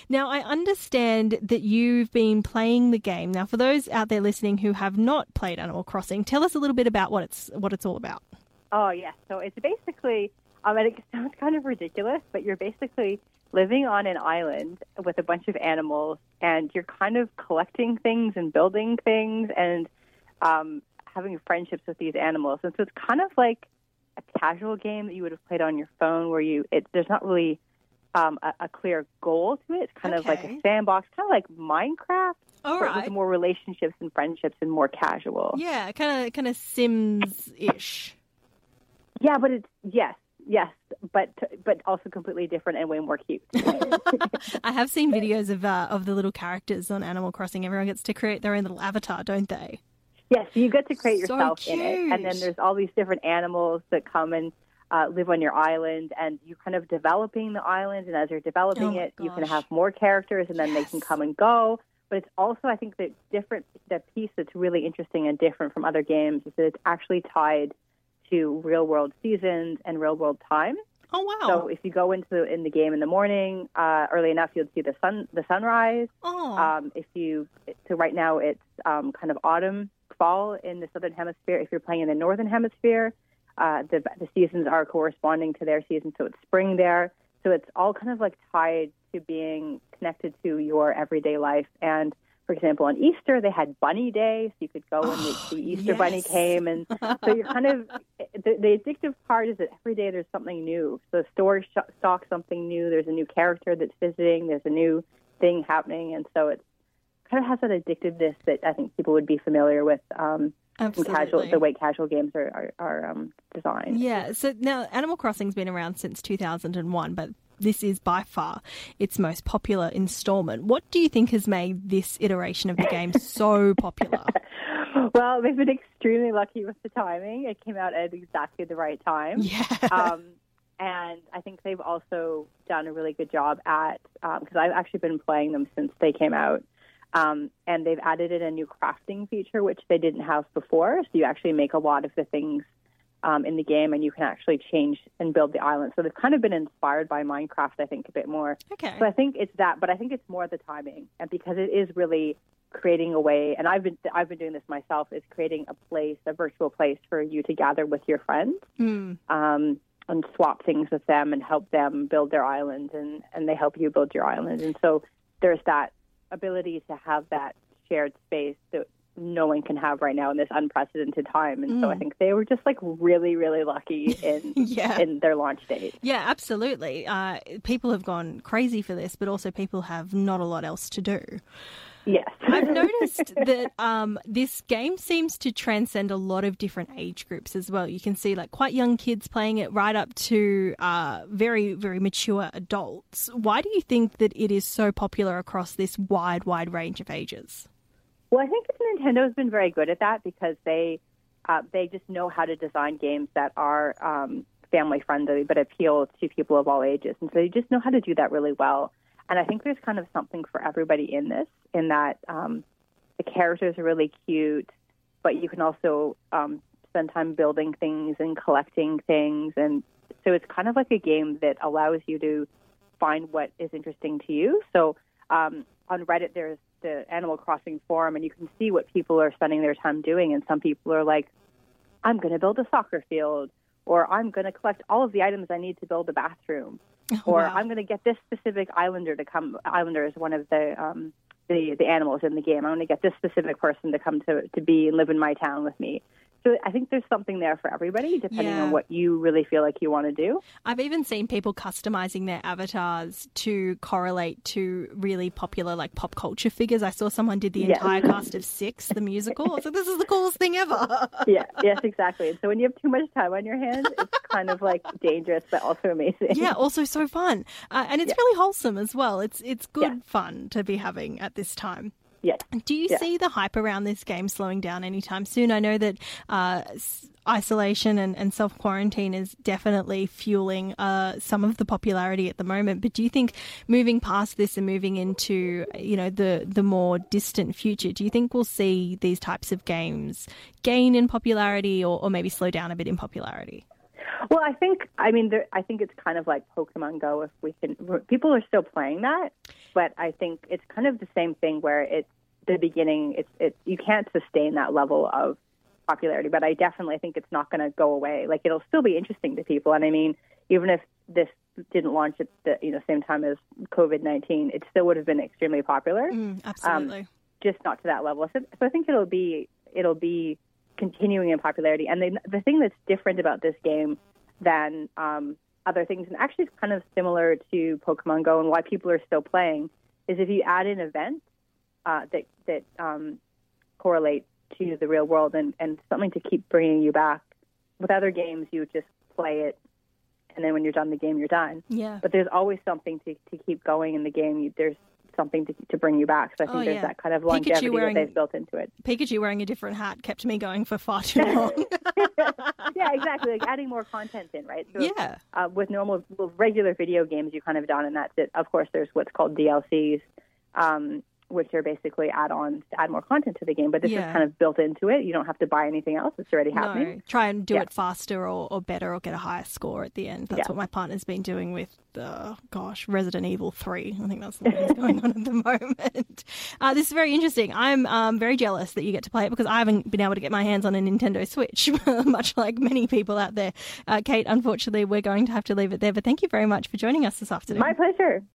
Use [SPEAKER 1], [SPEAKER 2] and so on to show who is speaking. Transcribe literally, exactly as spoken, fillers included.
[SPEAKER 1] Now, I understand that you've been playing the game. Now, for those out there listening who have not played Animal Crossing, tell us a little bit about what it's what it's all about.
[SPEAKER 2] Oh, yes. So it's basically, um, and it sounds kind of ridiculous, but you're basically living on an island with a bunch of animals, and you're kind of collecting things and building things and um, having friendships with these animals. And so it's kind of like a casual game that you would have played on your phone where you it, there's not really um, a, a clear goal to it. It's kind
[SPEAKER 1] Okay.
[SPEAKER 2] of like a sandbox, kind of like Minecraft,
[SPEAKER 1] All
[SPEAKER 2] but
[SPEAKER 1] right.
[SPEAKER 2] with more relationships and friendships and more casual.
[SPEAKER 1] Yeah, kind of kind of Sims-ish.
[SPEAKER 2] Yeah, but it's, yes, yes, but but also completely different and way more cute.
[SPEAKER 1] I have seen videos of uh, of the little characters on Animal Crossing. Everyone gets to create their own little avatar, don't they?
[SPEAKER 2] Yes, you get to create
[SPEAKER 1] So
[SPEAKER 2] yourself in it. And then
[SPEAKER 1] cute.
[SPEAKER 2] there's all these different animals that come and uh, live on your island, and you're kind of developing the island. And as you're developing
[SPEAKER 1] Oh my
[SPEAKER 2] it, you can
[SPEAKER 1] gosh.
[SPEAKER 2] have more characters, and then they can
[SPEAKER 1] Yes.
[SPEAKER 2] come and go. But it's also, I think, that different, the piece that's really interesting and different from other games is that it's actually tied to real-world seasons and real-world time.
[SPEAKER 1] Oh, wow.
[SPEAKER 2] So if you go into the, in the game in the morning, uh, early enough, you'll see the sun, the sunrise.
[SPEAKER 1] oh.
[SPEAKER 2] Um, if you, so right now it's um, kind of autumn, fall in the southern hemisphere. If you're playing in the northern hemisphere, uh, the the seasons are corresponding to their season, so it's spring there. So it's all kind of like tied to being connected to your everyday life. And for example, on Easter they had Bunny Day, so you could go and the, the Easter Bunny
[SPEAKER 1] yes.
[SPEAKER 2] came, and so you're kind of the, the addictive part is that every day there's something new. So stores sh- stock something new. There's a new character that's visiting. There's a new thing happening, and so it's kind of has that addictiveness that I think people would be familiar with um, from casual,
[SPEAKER 1] Absolutely.
[SPEAKER 2] the way casual games are, are, are um, designed.
[SPEAKER 1] Yeah, so now Animal Crossing's been around since two thousand one, but this is by far its most popular installment. What do you think has made this iteration of the game so popular?
[SPEAKER 2] Well, they've been extremely lucky with the timing. It came out at exactly the right time.
[SPEAKER 1] Yeah.
[SPEAKER 2] Um, and I think they've also done a really good job at, because I've actually been playing them since they came out. Um, and they've added in a new crafting feature, which they didn't have before. So you actually make a lot of the things um, in the game, and you can actually change and build the island. So they've kind of been inspired by Minecraft, I think, a bit more.
[SPEAKER 1] Okay.
[SPEAKER 2] So I think it's that, but I think it's more the timing, and because it is really creating a way. And I've been I've been doing this myself. Is creating a place, a virtual place for you to gather with your friends.
[SPEAKER 1] Mm.
[SPEAKER 2] Um, and swap things with them and help them build their island, and, and they help you build your island. And so there's that ability to have that shared space that no one can have right now in this unprecedented time. And mm. so I think they were just like really, really lucky in
[SPEAKER 1] yeah.
[SPEAKER 2] in their launch date.
[SPEAKER 1] Yeah, absolutely. Uh, people have gone crazy for this, but also people have not a lot else to do.
[SPEAKER 2] Yes.
[SPEAKER 1] I've noticed that um, this game seems to transcend a lot of different age groups as well. You can see like quite young kids playing it right up to uh, very, very mature adults. Why do you think that it is so popular across this wide, wide range of ages?
[SPEAKER 2] Well, I think Nintendo's been very good at that because they uh, they just know how to design games that are um, family friendly but appeal to people of all ages. And so they just know how to do that really well. And I think there's kind of something for everybody in this, in that um, the characters are really cute, but you can also um, spend time building things and collecting things. And so it's kind of like a game that allows you to find what is interesting to you. So um, on Reddit, there's the Animal Crossing forum, and you can see what people are spending their time doing. And some people are like, I'm going to build a soccer field, or I'm going to collect all of the items I need to build a bathroom.
[SPEAKER 1] Oh,
[SPEAKER 2] or
[SPEAKER 1] wow.
[SPEAKER 2] I'm going to get this specific islander to come. Islander is one of the um, the the animals in the game. I'm going to get this specific person to come to to be and live in my town with me. So I think there's something there for everybody, depending
[SPEAKER 1] Yeah.
[SPEAKER 2] on what you really feel like you want to do.
[SPEAKER 1] I've even seen people customizing their avatars to correlate to really popular like pop culture figures. I saw someone did the
[SPEAKER 2] Yes.
[SPEAKER 1] entire cast of Six, the musical. I was like, this is the coolest thing ever.
[SPEAKER 2] Yeah, yes, exactly. And so when you have too much time on your hands, it's kind of like dangerous, but also amazing.
[SPEAKER 1] Yeah, also so fun. Uh, and it's
[SPEAKER 2] Yeah.
[SPEAKER 1] really wholesome as well. It's it's good
[SPEAKER 2] Yeah.
[SPEAKER 1] fun to be having at this time.
[SPEAKER 2] Yes.
[SPEAKER 1] Do you
[SPEAKER 2] Yeah.
[SPEAKER 1] see the hype around this game slowing down anytime soon? I know that uh, s- isolation and, and self-quarantine is definitely fueling uh, some of the popularity at the moment. But do you think moving past this and moving into, you know, the, the more distant future, do you think we'll see these types of games gain in popularity or, or maybe slow down a bit in popularity?
[SPEAKER 2] Well, I think, I mean, there, I think it's kind of like Pokemon Go. If we can, people are still playing that. but I think it's kind of the same thing where it's the beginning. It's it's you can't sustain that level of popularity, but I definitely think it's not going to go away. Like, it'll still be interesting to people, and I mean, even if this didn't launch at the you know same time as COVID nineteen, it still would have been extremely popular.
[SPEAKER 1] Mm, absolutely,
[SPEAKER 2] um, just not to that level. So, so I think it'll be it'll be continuing in popularity. And the the thing that's different about this game than um, other things, and actually it's kind of similar to Pokemon Go and why people are still playing, is if you add in events uh, that that um, correlate to the real world and, and something to keep bringing you back. With other games, you just play it, and then when you're done the game, you're done.
[SPEAKER 1] Yeah.
[SPEAKER 2] But there's always something to, to keep going in the game. You, there's something to to bring you back. So I think
[SPEAKER 1] oh,
[SPEAKER 2] there's
[SPEAKER 1] yeah.
[SPEAKER 2] that kind of longevity
[SPEAKER 1] wearing,
[SPEAKER 2] that they've built into it.
[SPEAKER 1] Pikachu wearing a different hat kept me going for far too long.
[SPEAKER 2] Yeah, exactly. Like adding more content in, right? So,
[SPEAKER 1] yeah.
[SPEAKER 2] Uh, with normal, with regular video games, you kind of done, and that's it. Of course, there's what's called D L Cs, um, which are basically add-ons to add more content to the game. But this
[SPEAKER 1] yeah.
[SPEAKER 2] is kind of built into it. You don't have to buy anything else. It's already happening.
[SPEAKER 1] No, try and do
[SPEAKER 2] yeah.
[SPEAKER 1] it faster or, or better or get a higher score at the end. That's
[SPEAKER 2] yeah.
[SPEAKER 1] what my partner's been doing with, uh, gosh, Resident Evil three. I think that's what is going on at the moment. Uh, this is very interesting. I'm um, very jealous that you get to play it because I haven't been able to get my hands on a Nintendo Switch, much like many people out there. Uh, Kate, unfortunately, we're going to have to leave it there. But thank you very much for joining us this afternoon.
[SPEAKER 2] My pleasure.